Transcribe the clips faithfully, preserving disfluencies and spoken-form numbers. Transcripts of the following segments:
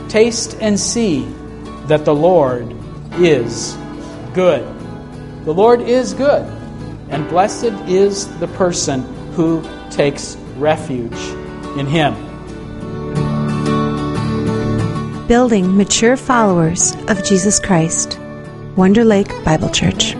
Taste and see that the Lord is good. The Lord is good, and blessed is the person who takes refuge in Him. Building mature followers of Jesus Christ. Wonder Lake Bible Church.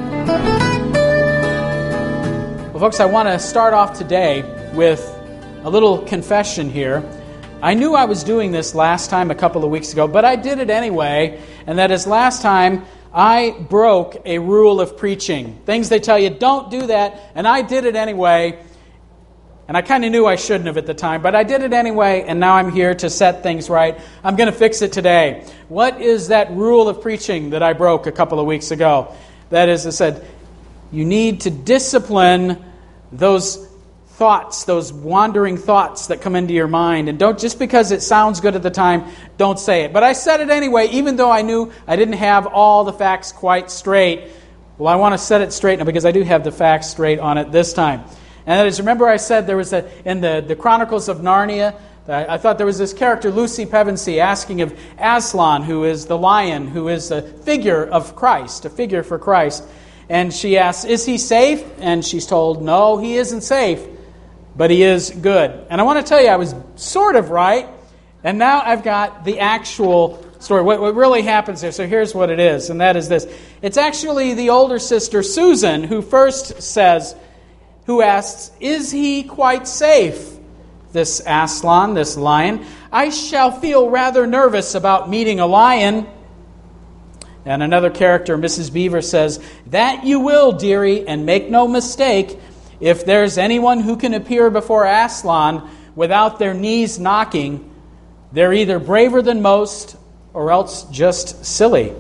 Well, folks, I want to start off today with a little confession here. I knew I was doing this last time a couple of weeks ago, but I did it anyway, and that is last time I broke a rule of preaching. Things they tell you, don't do that, and I did it anyway. And I kind of knew I shouldn't have at the time, but I did it anyway, and now I'm here to set things right. I'm going to fix it today. What is that rule of preaching that I broke a couple of weeks ago? That is, I said, you need to discipline those thoughts, those wandering thoughts that come into your mind. And don't, just because it sounds good at the time, don't say it. But I said it anyway, even though I knew I didn't have all the facts quite straight. Well, I want to set it straight now because I do have the facts straight on it this time. And that is, remember I said there was a, in the, the Chronicles of Narnia, I, I thought there was this character, Lucy Pevensey, asking of Aslan, who is the lion, who is a figure of Christ, a figure for Christ. And she asks, is he safe? And she's told, no, he isn't safe, but he is good. And I want to tell you, I was sort of right, and now I've got the actual story, what, what really happens there. So here's what it is, and that is this. It's actually the older sister, Susan, who first says, who asks, is he quite safe, this Aslan, this lion? I shall feel rather nervous about meeting a lion. And another character, Missus Beaver, says, that you will, dearie, and make no mistake. If there's anyone who can appear before Aslan without their knees knocking, they're either braver than most or else just silly.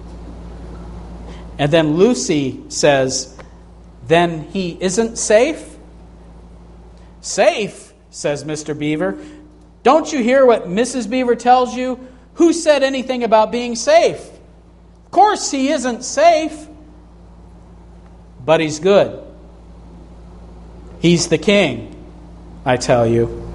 And then Lucy says, then he isn't safe? Safe, says Mister Beaver. Don't you hear what Missus Beaver tells you? Who said anything about being safe? Of course he isn't safe, but he's good. He's the king, I tell you.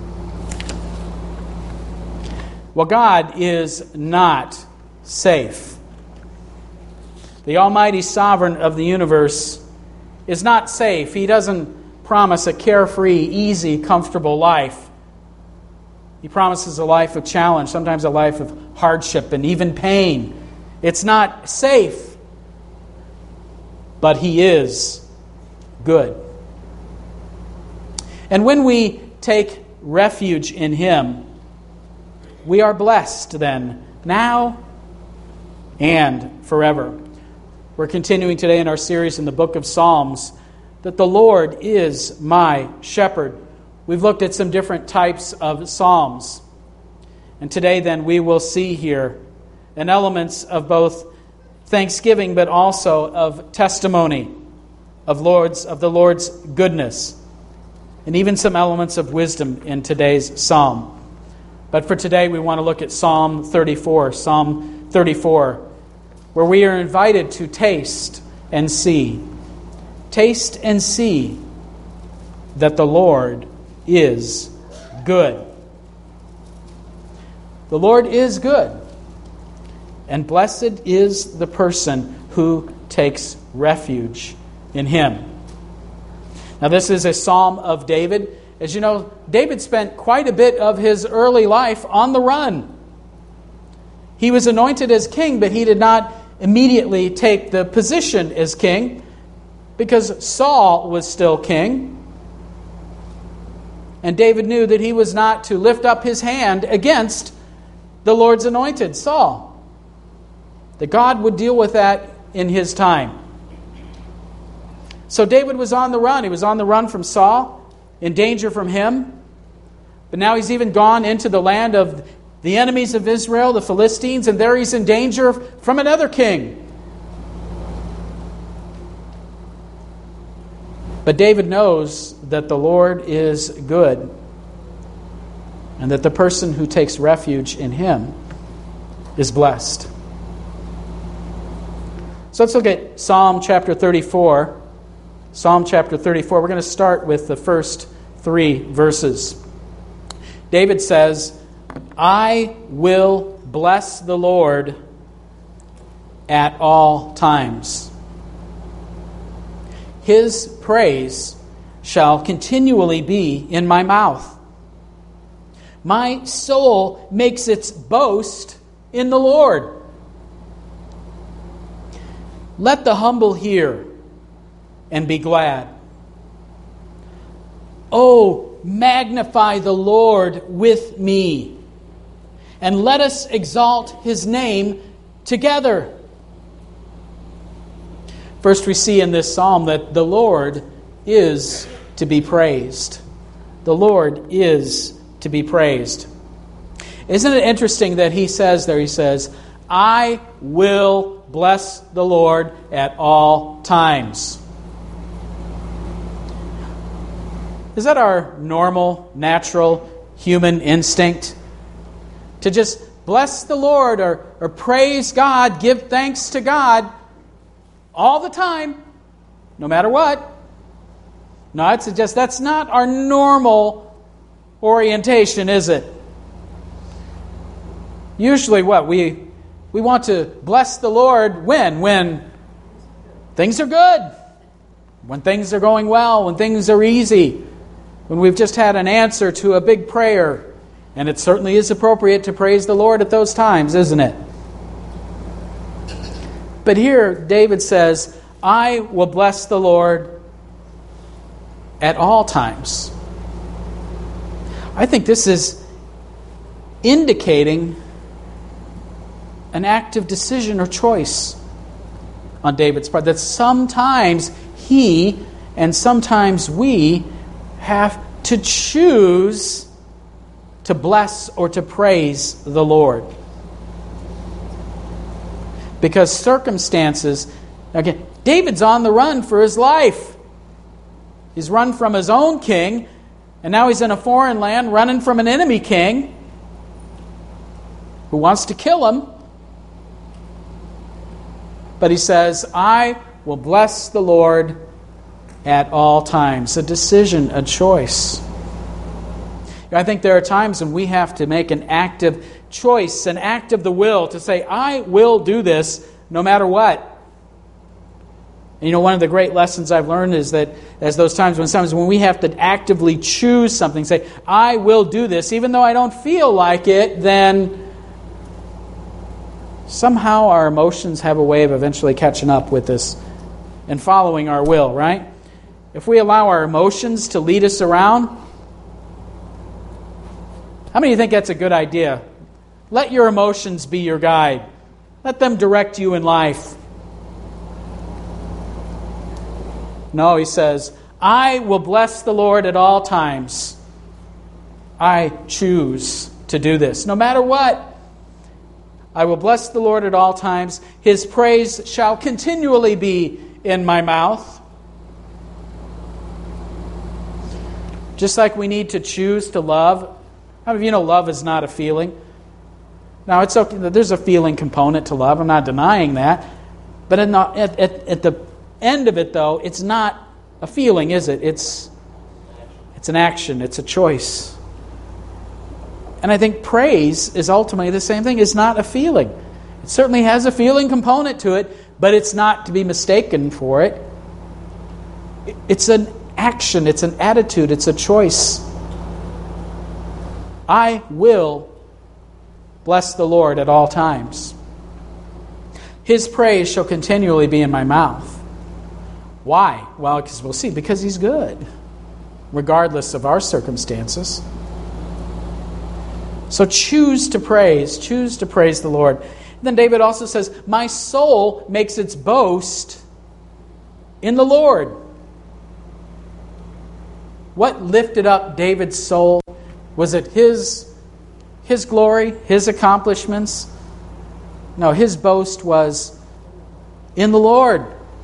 Well, God is not safe. The Almighty Sovereign of the universe is not safe. He doesn't promise a carefree, easy, comfortable life. He promises a life of challenge, sometimes a life of hardship and even pain. It's not safe, but He is good. And when we take refuge in Him, we are blessed then, now and forever. We're continuing today in our series in the book of Psalms, that the Lord is my shepherd. We've looked at some different types of psalms. And today then we will see here an elements of both thanksgiving but also of testimony of Lord's of the Lord's goodness, and even some elements of wisdom in today's psalm. But for today we want to look at Psalm thirty-four, Psalm thirty-four, where we are invited to taste and see. Taste and see that the Lord is good. The Lord is good, and blessed is the person who takes refuge in Him. Now this is a psalm of David. As you know, David spent quite a bit of his early life on the run. He was anointed as king, but he did not immediately take the position as king because Saul was still king. And David knew that he was not to lift up his hand against the Lord's anointed, Saul. That God would deal with that in His time. So David was on the run. He was on the run from Saul, in danger from him. But now he's even gone into the land of the enemies of Israel, the Philistines, and there he's in danger from another king. But David knows that the Lord is good, and that the person who takes refuge in Him is blessed. So let's look at Psalm chapter thirty-four. Psalm chapter thirty-four. We're going to start with the first three verses. David says, I will bless the Lord at all times. His praise shall continually be in my mouth. My soul makes its boast in the Lord. Let the humble hear and be glad. Oh, magnify the Lord with me, and let us exalt His name together. First, we see in this psalm that the Lord is to be praised. The Lord is to be praised. Isn't it interesting that he says there, he says, I will bless the Lord at all times. Is that our normal, natural, human instinct? To just bless the Lord or, or praise God, give thanks to God all the time, no matter what? No, I'd suggest that's not our normal orientation, is it? Usually what? We we want to bless the Lord when? When things are good. When things are going well. When things are easy. When we've just had an answer to a big prayer. And it certainly is appropriate to praise the Lord at those times, isn't it? But here, David says, I will bless the Lord at all times. I think this is indicating an active decision or choice on David's part. That sometimes he and sometimes we have to choose to bless or to praise the Lord. Because circumstances, again, David's on the run for his life. He's run from his own king, and now he's in a foreign land running from an enemy king who wants to kill him. But he says, I will bless the Lord at all times. A decision, a choice. I think there are times when we have to make an active choice, an act of the will to say, I will do this no matter what. And you know, one of the great lessons I've learned is that as those times when sometimes when we have to actively choose something, say, I will do this, even though I don't feel like it, then somehow our emotions have a way of eventually catching up with us and following our will, right? If we allow our emotions to lead us around, how many of you think that's a good idea? Let your emotions be your guide. Let them direct you in life. No, he says, I will bless the Lord at all times. I choose to do this. No matter what, I will bless the Lord at all times. His praise shall continually be in my mouth. Just like we need to choose to love. How many of you know love is not a feeling? Now, it's okay. There's a feeling component to love. I'm not denying that. But in the, at, at, at the end of it, though, it's not a feeling, is it? It's, it's an action. It's a choice. And I think praise is ultimately the same thing. It's not a feeling. It certainly has a feeling component to it, but it's not to be mistaken for it. It's an action. It's an attitude. It's a choice. I will bless the Lord at all times. His praise shall continually be in my mouth. Why? Well, because we'll see. Because He's good, regardless of our circumstances. So choose to praise. Choose to praise the Lord. Then David also says, my soul makes its boast in the Lord. What lifted up David's soul? Was it his, his glory, his accomplishments? No, his boast was in the Lord.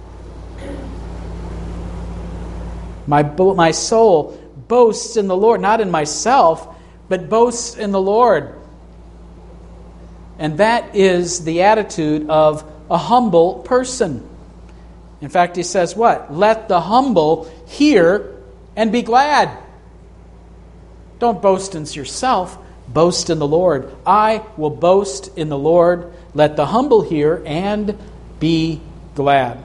My, my soul boasts in the Lord, not in myself, but boasts in the Lord. And that is the attitude of a humble person. In fact, he says what? Let the humble hear and be glad. Don't boast in yourself. boast in the Lord. I will boast in the Lord. Let the humble hear and be glad.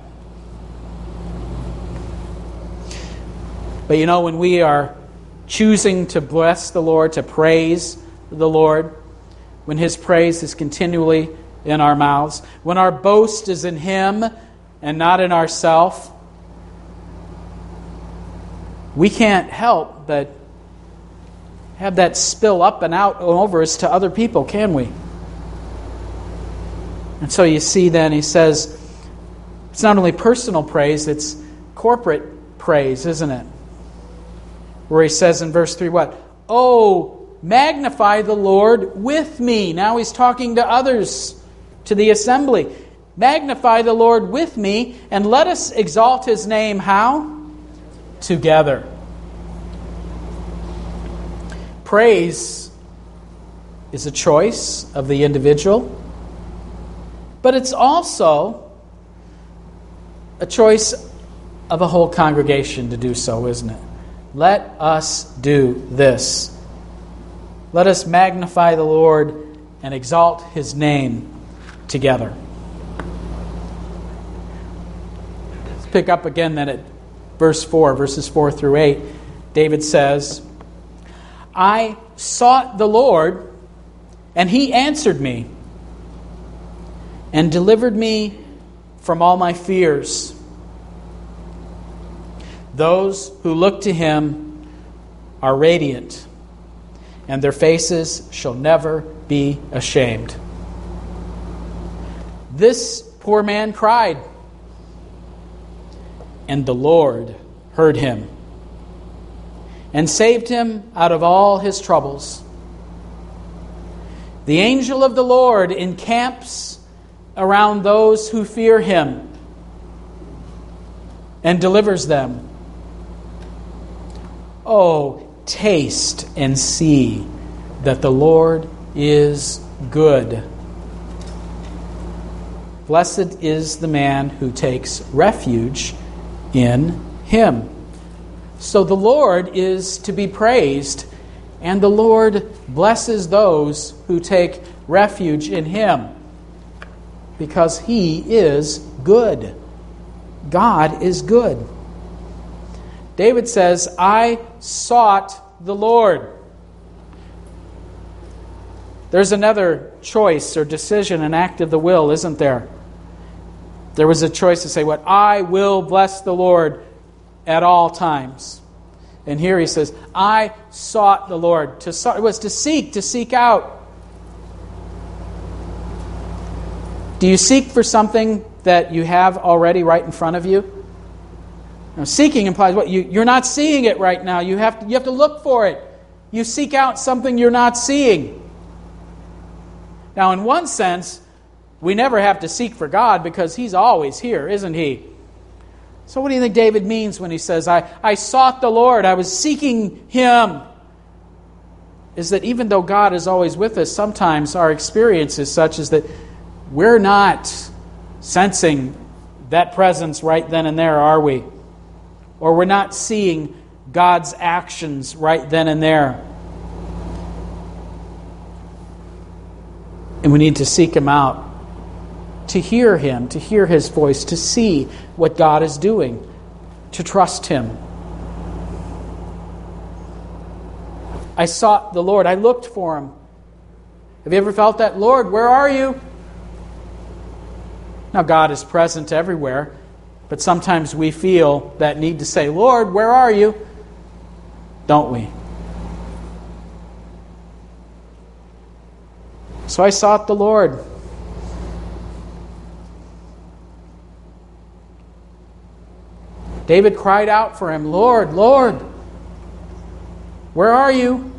But you know, when we are choosing to bless the Lord, to praise the Lord, when His praise is continually in our mouths, when our boast is in Him and not in ourselves, we can't help but have that spill up and out over us to other people, can we? And so you see then, he says, it's not only personal praise, it's corporate praise, isn't it? Where he says in verse three, what? Oh, magnify the Lord with me. Now he's talking to others, to the assembly. Magnify the Lord with me, and let us exalt His name, how? Together. Praise is a choice of the individual, but it's also a choice of a whole congregation to do so, isn't it? Let us do this. Let us magnify the Lord and exalt His name together. Let's pick up again then at verse four, verses four through eight. David says, I sought the Lord, and He answered me and delivered me from all my fears. Those who look to Him are radiant, and their faces shall never be ashamed. This poor man cried, and the Lord heard him and saved him out of all his troubles. The angel of the Lord encamps around those who fear Him and delivers them. Oh, taste and see that the Lord is good. Blessed is the man who takes refuge in Him. So the Lord is to be praised, and the Lord blesses those who take refuge in Him, because He is good. God is good. David says, I sought the Lord. There's another choice or decision, an act of the will, isn't there? There was a choice to say, what? I will bless the Lord at all times. And here he says, I sought the Lord. To sought, it was to seek, to seek out. Do you seek for something that you have already right in front of you? Now, seeking implies what? You, you're not seeing it right now. You have to, you have to look for it. You seek out something you're not seeing. Now, in one sense, we never have to seek for God because He's always here, isn't He? So what do you think David means when he says, I, I sought the Lord, I was seeking Him? Is that even though God is always with us, sometimes our experience is such as that we're not sensing that presence right then and there, are we? Or we're not seeing God's actions right then and there. And we need to seek Him out, to hear Him, to hear His voice, to see what God is doing, to trust Him. I sought the Lord. I looked for Him. Have you ever felt that? Lord, where are You? Now, God is present everywhere, but sometimes we feel that need to say, Lord, where are You? Don't we? So I sought the Lord. David cried out for Him, Lord, Lord, where are You?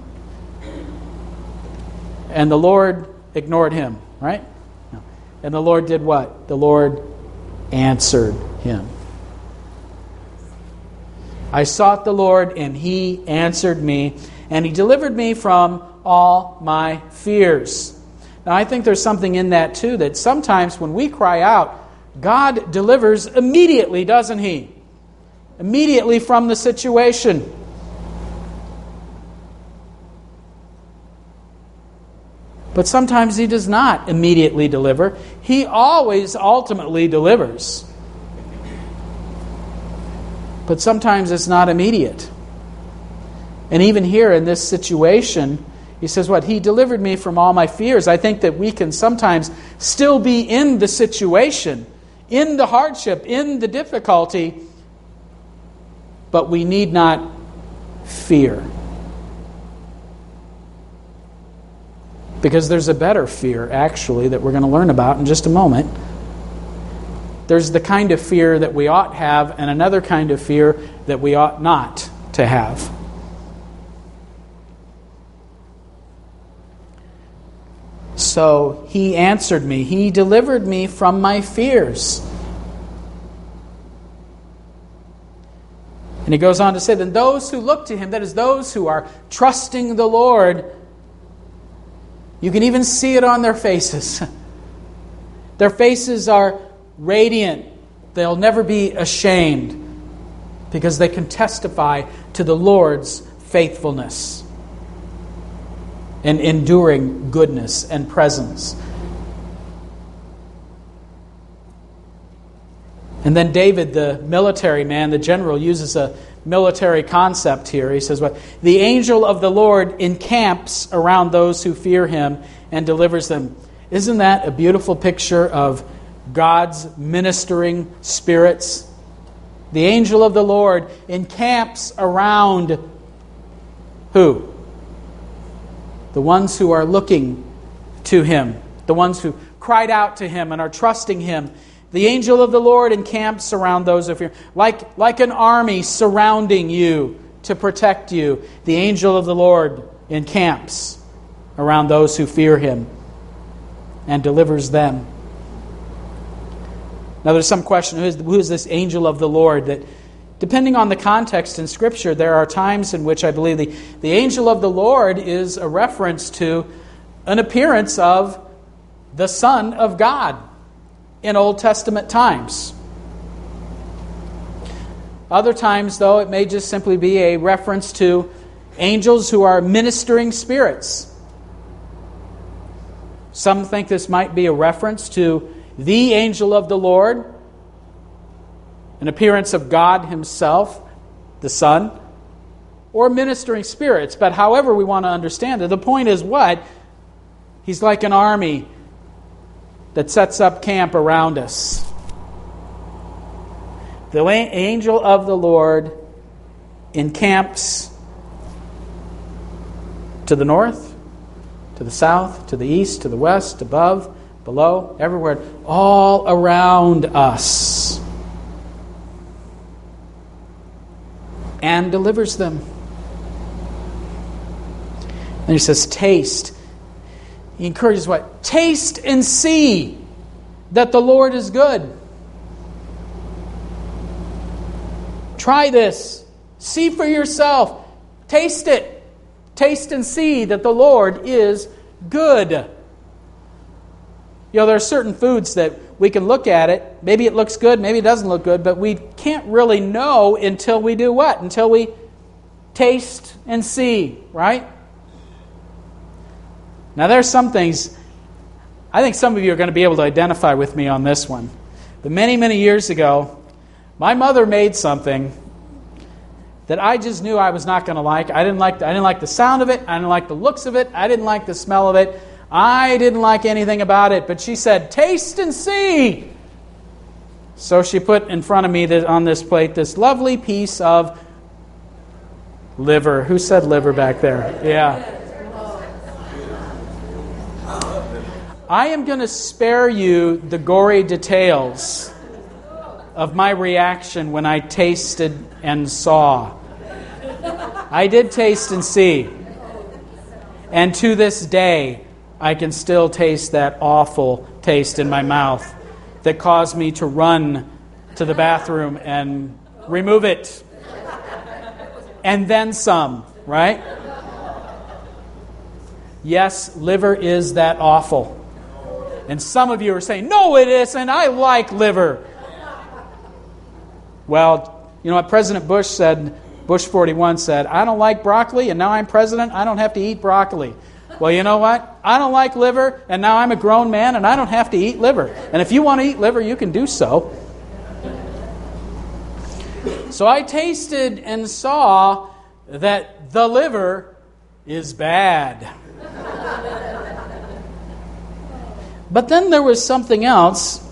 And the Lord ignored him, right? No. And the Lord did what? The Lord answered him. I sought the Lord, and He answered me, and He delivered me from all my fears. Now, I think there's something in that, too, that sometimes when we cry out, God delivers immediately, doesn't He? Immediately from the situation. But sometimes He does not immediately deliver. He always ultimately delivers. But sometimes it's not immediate. And even here in this situation, He says, what? He delivered me from all my fears. I think that we can sometimes still be in the situation, in the hardship, in the difficulty, but we need not fear. Because there's a better fear, actually, that we're going to learn about in just a moment. There's the kind of fear that we ought have, and another kind of fear that we ought not to have. So He answered me. He delivered me from my fears. And He goes on to say, then those who look to Him, that is, those who are trusting the Lord, you can even see it on their faces. Their faces are radiant. They'll never be ashamed because they can testify to the Lord's faithfulness and enduring goodness and presence. And then David, the military man, the general, uses a military concept here. He says, "What the angel of the Lord encamps around those who fear Him and delivers them." Isn't that a beautiful picture of God's ministering spirits? The angel of the Lord encamps around who? The ones who are looking to Him, the ones who cried out to Him and are trusting Him. The angel of the Lord encamps around those who fear, like, like an army surrounding you to protect you. The angel of the Lord encamps around those who fear Him and delivers them. Now there's some question, who is, who is this angel of the Lord? That, depending on the context in Scripture, there are times in which I believe the, the angel of the Lord is a reference to an appearance of the Son of God in Old Testament times. Other times, though, it may just simply be a reference to angels who are ministering spirits. Some think this might be a reference to the angel of the Lord, an appearance of God Himself, the Son, or ministering spirits. But however we want to understand it, the point is what? He's like an army that sets up camp around us. The angel of the Lord encamps to the north, to the south, to the east, to the west, above, below, everywhere, all around us, and delivers them. And He says, taste. He encourages what? Taste and see that the Lord is good. Try this. See for yourself. Taste it. Taste and see that the Lord is good. You know, there are certain foods that we can look at it. Maybe it looks good, maybe it doesn't look good, but we can't really know until we do what? Until we taste and see, right? Now, there are some things, I think some of you are going to be able to identify with me on this one. But many, many years ago, my mother made something that I just knew I was not going to like. I didn't like the, I didn't like the sound of it. I didn't like the looks of it. I didn't like the smell of it. I didn't like anything about it. But she said, taste and see. So she put in front of me this, on this plate this lovely piece of liver. Who said liver back there? Yeah. I am going to spare you the gory details of my reaction when I tasted and saw. I did taste and see. And to this day, I can still taste that awful taste in my mouth that caused me to run to the bathroom and remove it. And then some, right? Yes, liver is that awful. And some of you are saying, no, it isn't. I like liver. Well, you know what President Bush said, Bush forty-one said, I don't like broccoli, and now I'm president, I don't have to eat broccoli. Well, you know what? I don't like liver, and now I'm a grown man, and I don't have to eat liver. And if you want to eat liver, you can do so. So I tasted and saw that the liver is bad. But then there was something else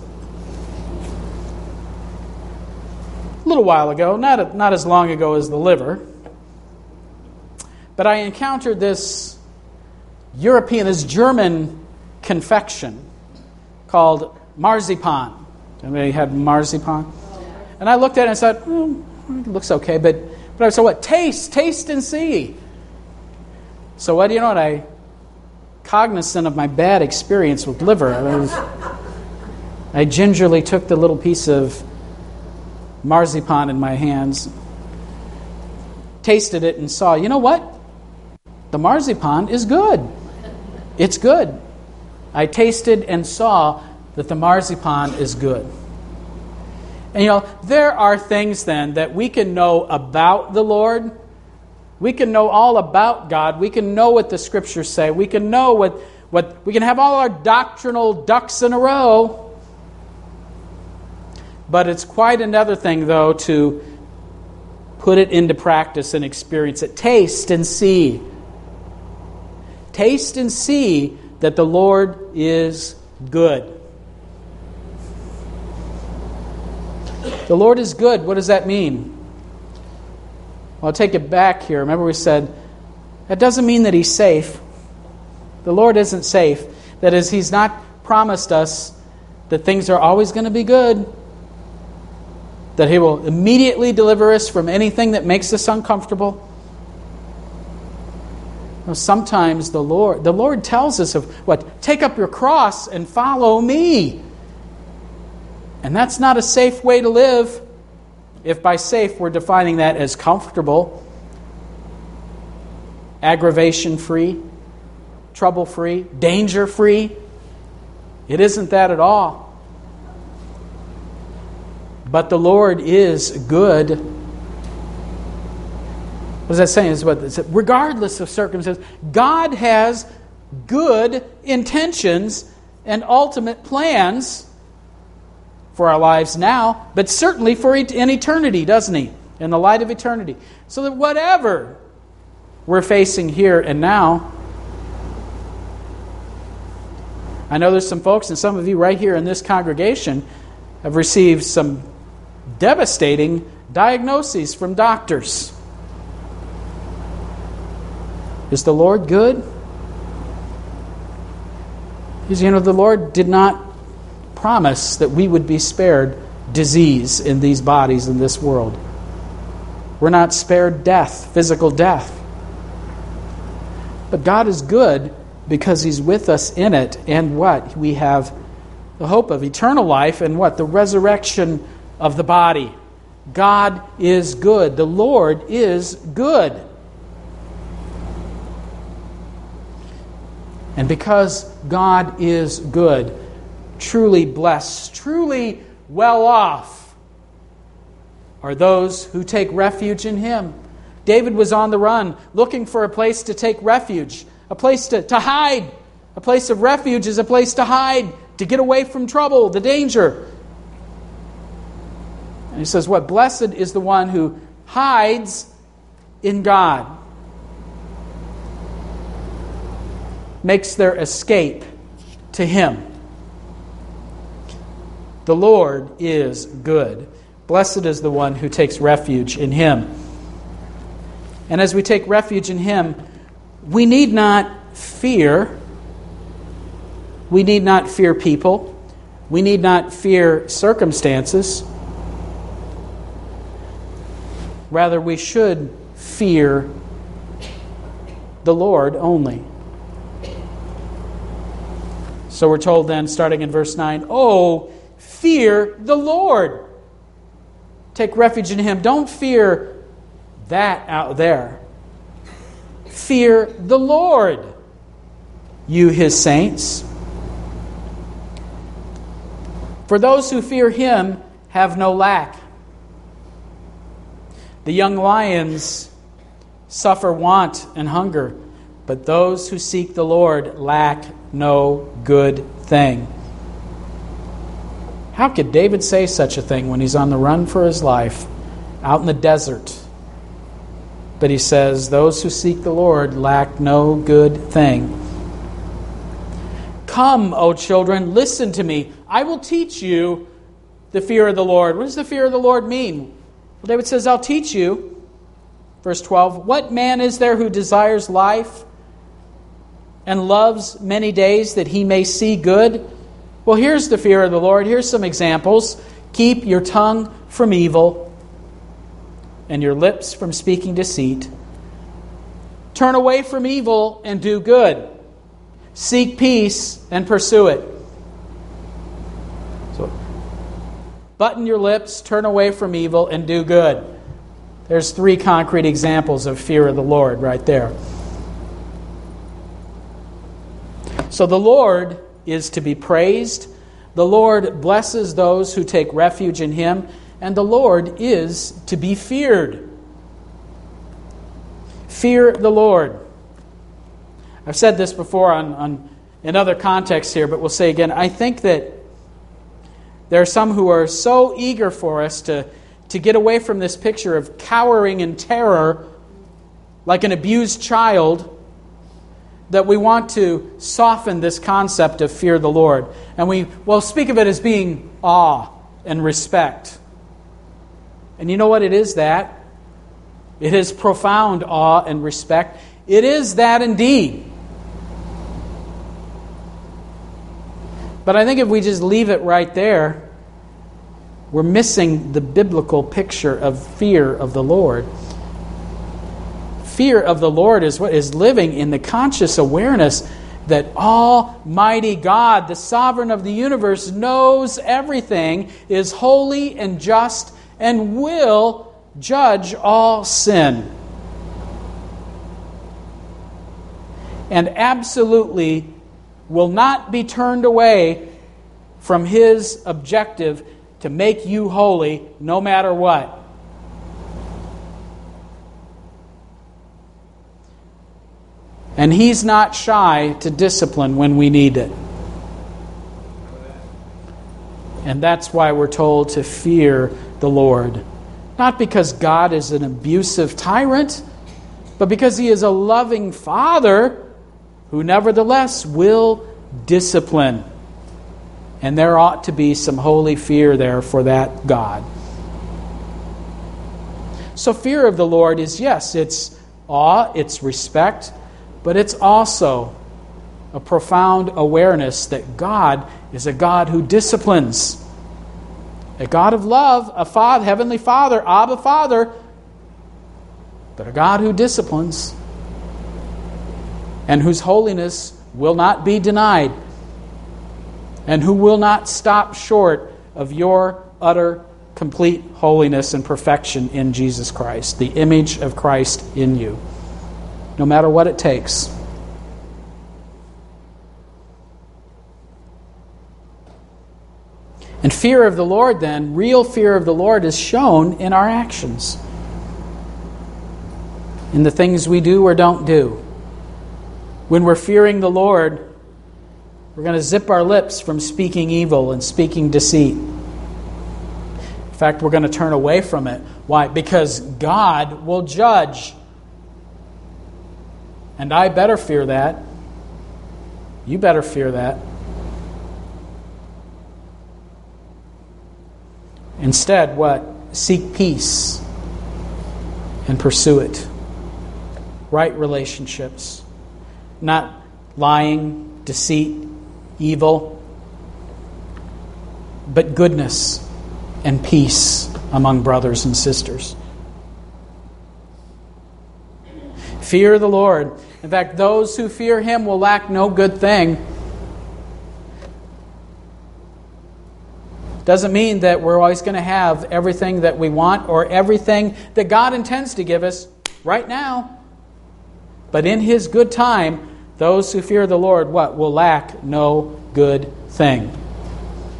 a little while ago, not, not as long ago as the liver, but I encountered this European, this German confection called marzipan. Anybody had marzipan? And I looked at it and said, oh, it looks okay, but, but I said, what? Taste, taste and see. So what do you know what? I, cognizant of my bad experience with liver, I, was, I gingerly took the little piece of marzipan in my hands, tasted it and saw, you know what? The marzipan is good. It's good. I tasted and saw that the marzipan is good. And you know, there are things then that we can know about the Lord. We can know all about God. We can know what the Scriptures say. We can know what, what we can have all our doctrinal ducks in a row. But it's quite another thing, though, to put it into practice and experience it. Taste and see. Taste and see that the Lord is good. The Lord is good. What does that mean? Well, I'll take it back here. Remember we said, that doesn't mean that He's safe. The Lord isn't safe. That is, He's not promised us that things are always going to be good. That He will immediately deliver us from anything that makes us uncomfortable. Now, sometimes the Lord, the Lord tells us of what? Take up your cross and follow me. And that's not a safe way to live. If by safe we're defining that as comfortable, aggravation-free, trouble-free, danger-free. It isn't that at all. But the Lord is good. What is that saying? It's what, it's, regardless of circumstances, God has good intentions and ultimate plans for our lives now, but certainly for in eternity, doesn't He? In the light of eternity. So that whatever we're facing here and now, I know there's some folks, and some of you right here in this congregation have received some devastating diagnoses from doctors. Is the Lord good? Because, you know, the Lord did not promise that we would be spared disease in these bodies in this world. We're not spared death, physical death. But God is good because He's with us in it. And what? We have the hope of eternal life and what? The resurrection of the body. God is good. The Lord is good. And because God is good, truly blessed, truly well off are those who take refuge in Him. David was on the run, looking for a place to take refuge, a place to, to hide. A place of refuge is a place to hide, to get away from trouble, the danger. And he says, what? Blessed is the one who hides in God, makes their escape to Him. The Lord is good. Blessed is the one who takes refuge in Him. And as we take refuge in Him, we need not fear. We need not fear people. We need not fear circumstances. Rather, we should fear the Lord only. So we're told then, starting in verse nine, oh, fear the Lord. Take refuge in Him. Don't fear that out there. Fear the Lord, you His saints. For those who fear Him have no lack. The young lions suffer want and hunger, but those who seek the Lord lack no good thing. How could David say such a thing when he's on the run for his life, out in the desert? But he says, those who seek the Lord lack no good thing. Come, O children, listen to me. I will teach you the fear of the Lord. What does the fear of the Lord mean? Well, David says, I'll teach you. Verse twelve, what man is there who desires life and loves many days that he may see good? Well, here's the fear of the Lord. Here's some examples. Keep your tongue from evil and your lips from speaking deceit. Turn away from evil and do good. Seek peace and pursue it. So, button your lips, turn away from evil, and do good. There's three concrete examples of fear of the Lord right there. So the Lord is to be praised. The Lord blesses those who take refuge in Him. And the Lord is to be feared. Fear the Lord. I've said this before on, on in other contexts here, but we'll say again, I think that there are some who are so eager for us to, to get away from this picture of cowering in terror like an abused child, that we want to soften this concept of fear the Lord. And we, well, speak of it as being awe and respect. And you know what it is that? It is profound awe and respect. It is that indeed. But I think if we just leave it right there, we're missing the biblical picture of fear of the Lord. Fear of the Lord is what is living in the conscious awareness that Almighty God, the sovereign of the universe, knows everything, is holy and just, and will judge all sin. And absolutely will not be turned away from His objective to make you holy no matter what. And He's not shy to discipline when we need it. And that's why we're told to fear the Lord. Not because God is an abusive tyrant, but because He is a loving Father who nevertheless will discipline. And there ought to be some holy fear there for that God. So fear of the Lord is, yes, it's awe, it's respect, but it's also a profound awareness that God is a God who disciplines. A God of love, a Father, Heavenly Father, Abba Father, but a God who disciplines and whose holiness will not be denied and who will not stop short of your utter, complete holiness and perfection in Jesus Christ, the image of Christ in you, no matter what it takes. And fear of the Lord, then, real fear of the Lord is shown in our actions, in the things we do or don't do. When we're fearing the Lord, we're going to zip our lips from speaking evil and speaking deceit. In fact, we're going to turn away from it. Why? Because God will judge. And I better fear that. You better fear that. Instead, what? Seek peace and pursue it. Right relationships. Not lying, deceit, evil, but goodness and peace among brothers and sisters. Fear the Lord. In fact, those who fear Him will lack no good thing. Doesn't mean that we're always going to have everything that we want or everything that God intends to give us right now. But in His good time, those who fear the Lord, what? Will lack no good thing.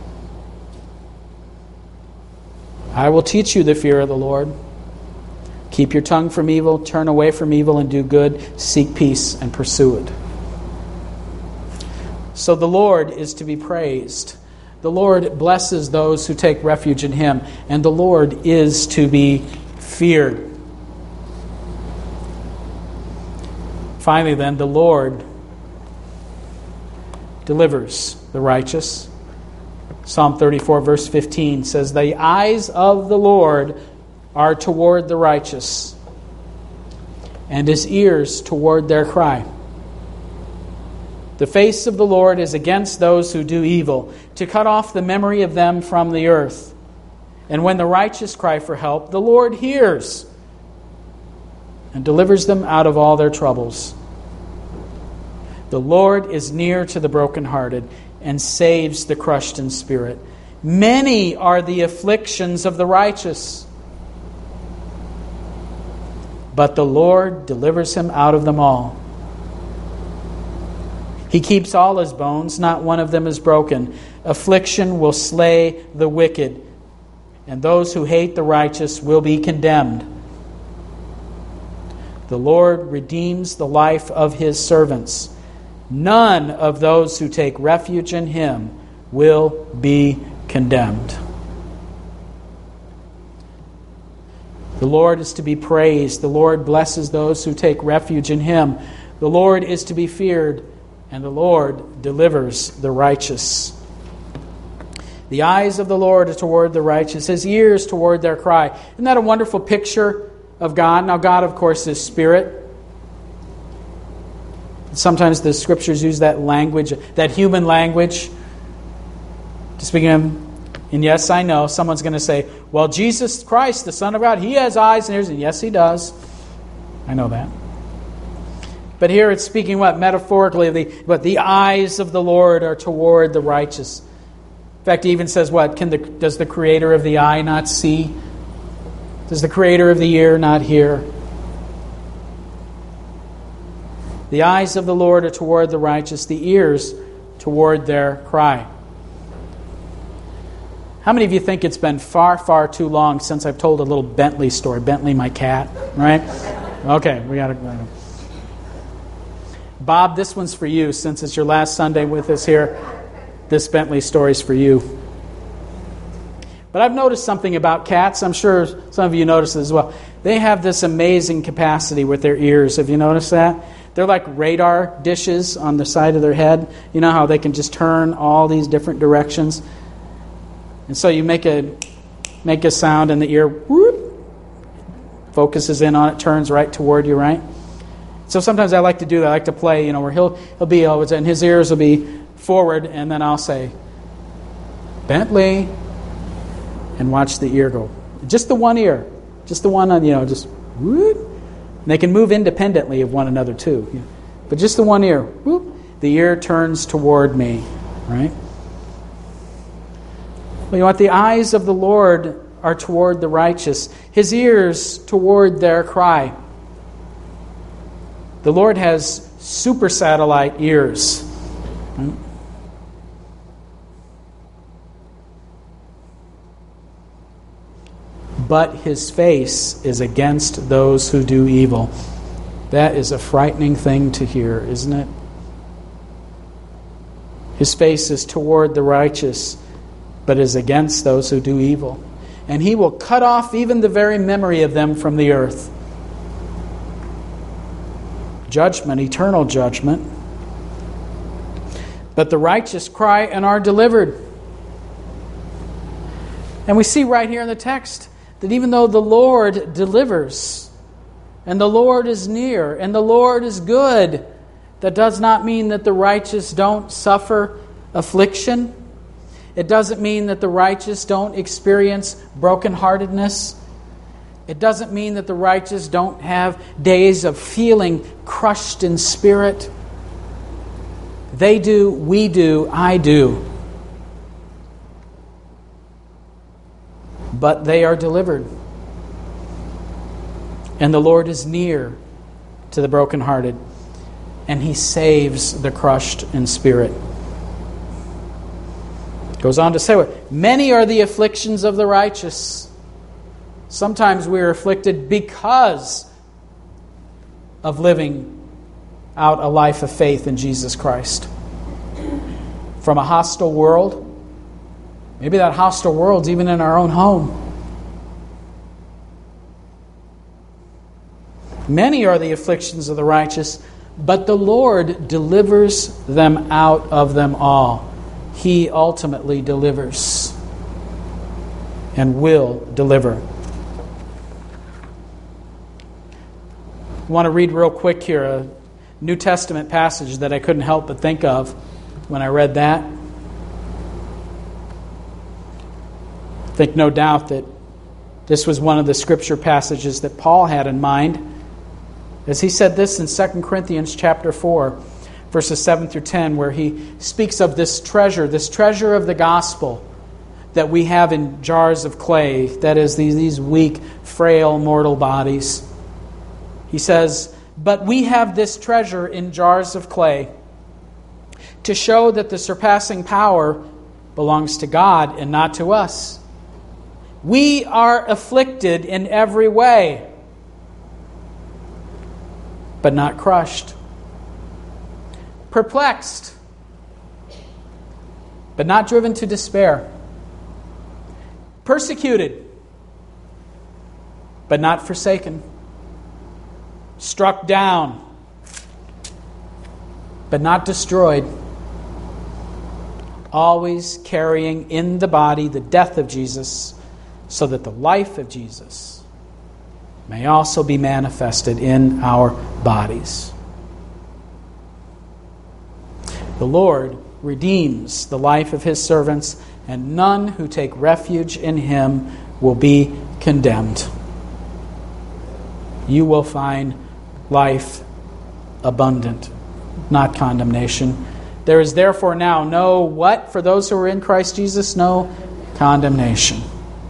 I will teach you the fear of the Lord. Keep your tongue from evil, turn away from evil and do good, seek peace and pursue it. So the Lord is to be praised. The Lord blesses those who take refuge in Him, and the Lord is to be feared. Finally then, the Lord delivers the righteous. Psalm thirty-four verse fifteen says, "The eyes of the Lord are toward the righteous, and His ears toward their cry. The face of the Lord is against those who do evil, to cut off the memory of them from the earth. And when the righteous cry for help, the Lord hears and delivers them out of all their troubles. The Lord is near to the brokenhearted and saves the crushed in spirit. Many are the afflictions of the righteous, but the Lord delivers him out of them all. He keeps all his bones, not one of them is broken. Affliction will slay the wicked, and those who hate the righteous will be condemned. The Lord redeems the life of His servants. None of those who take refuge in Him will be condemned." The Lord is to be praised. The Lord blesses those who take refuge in Him. The Lord is to be feared, and the Lord delivers the righteous. The eyes of the Lord are toward the righteous, His ears toward their cry. Isn't that a wonderful picture of God? Now, God, of course, is spirit. Sometimes the Scriptures use that language, that human language, to speak of Him. And yes, I know, someone's going to say, well, Jesus Christ, the Son of God, He has eyes and ears. And yes, He does. I know that. But here it's speaking what? Metaphorically, the, but the eyes of the Lord are toward the righteous. In fact, he even says what? Can the, does the Creator of the eye not see? Does the Creator of the ear not hear? The eyes of the Lord are toward the righteous, the ears toward their cry. How many of you think it's been far, far too long since I've told a little Bentley story? Bentley, my cat, right? Okay, we got to... Bob, this one's for you since it's your last Sunday with us here. This Bentley story's for you. But I've noticed something about cats. I'm sure some of you noticed it as well. They have this amazing capacity with their ears. Have you noticed that? They're like radar dishes on the side of their head. You know how they can just turn all these different directions? And so you make a make a sound and the ear whoop, focuses in on it, turns right toward you, right? So sometimes I like to do that. I like to play, you know, where he'll he'll be always, and his ears will be forward, and then I'll say, Bentley, and watch the ear go. Just the one ear, just the one on, you know, just whoop. And they can move independently of one another too, you know. But just the one ear, whoop, the ear turns toward me, right? Well, you know what? The eyes of the Lord are toward the righteous, His ears toward their cry. The Lord has super satellite ears. Right? But His face is against those who do evil. That is a frightening thing to hear, isn't it? His face is toward the righteous, but is against those who do evil. And He will cut off even the very memory of them from the earth. Judgment, eternal judgment. But the righteous cry and are delivered. And we see right here in the text that even though the Lord delivers, and the Lord is near, and the Lord is good, that does not mean that the righteous don't suffer affliction. It doesn't mean that the righteous don't experience brokenheartedness. It doesn't mean that the righteous don't have days of feeling crushed in spirit. They do, we do, I do. But they are delivered. And the Lord is near to the brokenhearted, and He saves the crushed in spirit. Goes on to say, many are the afflictions of the righteous. Sometimes we are afflicted because of living out a life of faith in Jesus Christ. From a hostile world, maybe that hostile world's even in our own home. Many are the afflictions of the righteous, but the Lord delivers them out of them all. He ultimately delivers and will deliver. I want to read real quick here a New Testament passage that I couldn't help but think of when I read that. I think no doubt that this was one of the scripture passages that Paul had in mind, as he said this in Second Corinthians chapter four, verses seven through ten, where he speaks of this treasure, this treasure of the gospel that we have in jars of clay, that is, these, these weak, frail, mortal bodies. He says, "But we have this treasure in jars of clay to show that the surpassing power belongs to God and not to us. We are afflicted in every way, but not crushed. Perplexed, but not driven to despair. Persecuted, but not forsaken. Struck down, but not destroyed. Always carrying in the body the death of Jesus, so that the life of Jesus may also be manifested in our bodies." The Lord redeems the life of His servants, and none who take refuge in Him will be condemned. You will find life abundant, not condemnation. There is therefore now no what? For those who are in Christ Jesus, no condemnation.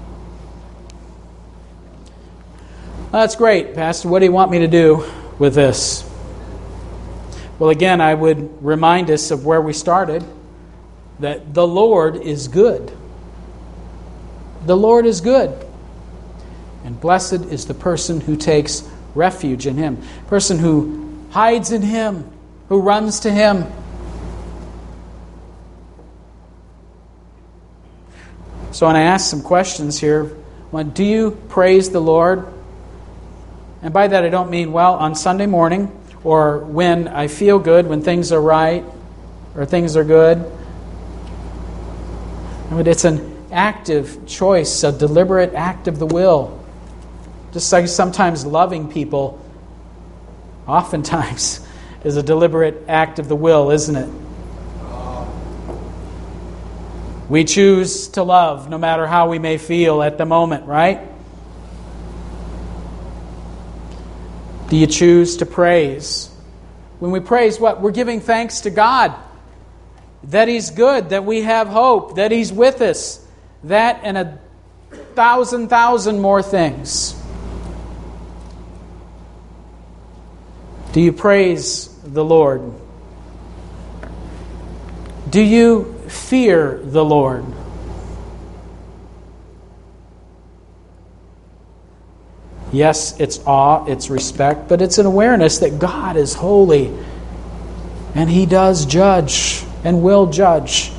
That's great, Pastor. What do you want me to do with this? Well, again, I would remind us of where we started, that the Lord is good. The Lord is good. And blessed is the person who takes refuge in Him, person who hides in Him, who runs to Him. So when I ask some questions here, one, do you praise the Lord? And by that I don't mean, well, on Sunday morning, or when I feel good, when things are right, or things are good. But it's an active choice, a deliberate act of the will. Just like sometimes loving people, oftentimes, is a deliberate act of the will, isn't it? We choose to love no matter how we may feel at the moment, right? Do you choose to praise? When we praise, what? We're giving thanks to God. That He's good, that we have hope, that He's with us. That and a thousand, thousand more things. Do you praise the Lord? Do you fear the Lord? Yes, it's awe, it's respect, but it's an awareness that God is holy and He does judge and will judge.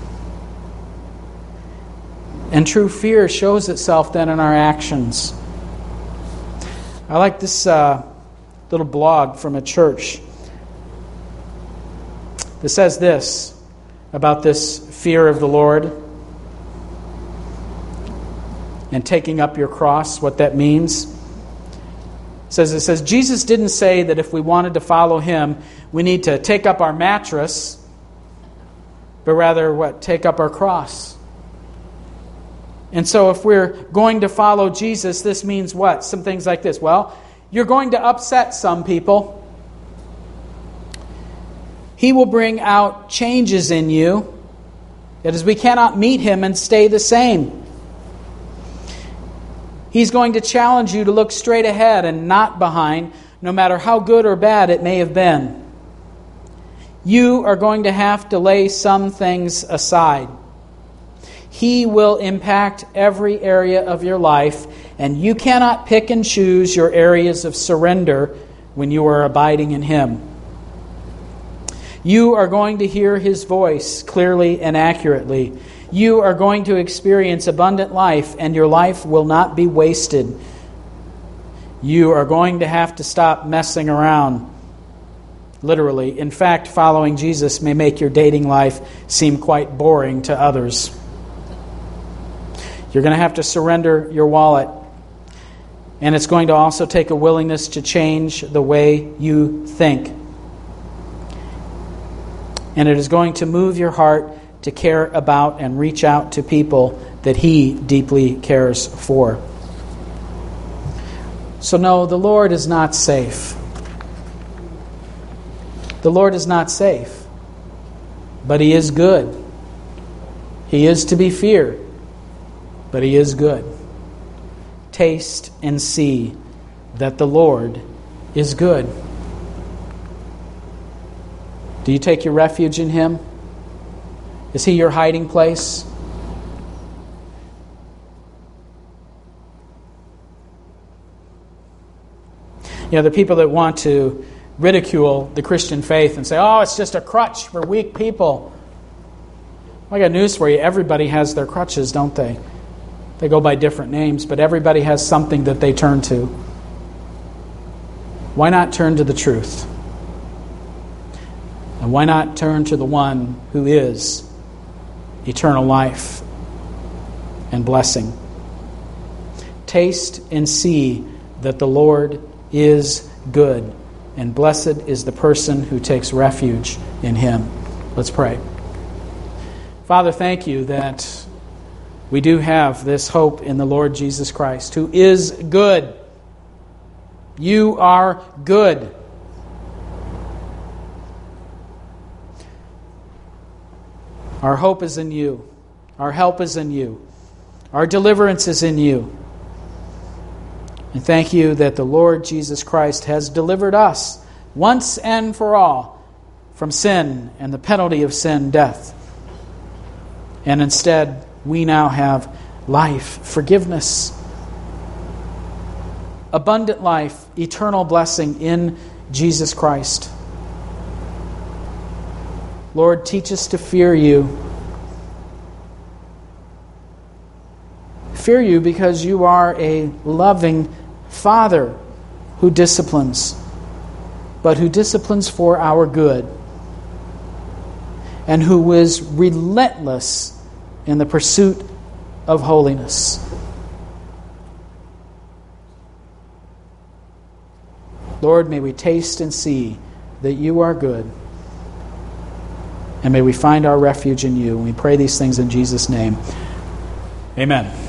And true fear shows itself then in our actions. I like this uh, little blog from a church that says this about this fear of the Lord and taking up your cross, what that means. It says, it says, Jesus didn't say that if we wanted to follow Him, we need to take up our mattress, but rather, what? Take up our cross. And so if we're going to follow Jesus, this means what? Some things like this. Well, you're going to upset some people. He will bring out changes in you. That is, we cannot meet Him and stay the same. He's going to challenge you to look straight ahead and not behind, no matter how good or bad it may have been. You are going to have to lay some things aside. He will impact every area of your life, And you cannot pick and choose your areas of surrender when you are abiding in Him. You are going to hear His voice clearly and accurately. You are going to experience abundant life, and your life will not be wasted. You are going to have to stop messing around, literally. In fact, following Jesus may make your dating life seem quite boring to others. You're going to have to surrender your wallet. And it's going to also take a willingness to change the way you think. And it is going to move your heart to care about and reach out to people that He deeply cares for. So no, the Lord is not safe. The Lord is not safe. But He is good. He is to be feared. But He is good. Taste and see that the Lord is good. Do you take your refuge in Him? Is He your hiding place? You know, the people that want to ridicule the Christian faith and say, oh, it's just a crutch for weak people. Well, I got news for you. Everybody has their crutches, don't they? They go by different names, but everybody has something that they turn to. Why not turn to the truth? And why not turn to the one who is eternal life and blessing? Taste and see that the Lord is good, and blessed is the person who takes refuge in Him. Let's pray. Father, thank You that we do have this hope in the Lord Jesus Christ, who is good. You are good. Our hope is in You. Our help is in You. Our deliverance is in You. And thank You that the Lord Jesus Christ has delivered us once and for all from sin and the penalty of sin, death. And instead, we now have life, forgiveness, abundant life, eternal blessing in Jesus Christ. Lord, teach us to fear You. Fear You because You are a loving Father who disciplines, but who disciplines for our good, and who is relentless in the pursuit of holiness. Lord, may we taste and see that You are good, and may we find our refuge in You. And we pray these things in Jesus' name. Amen.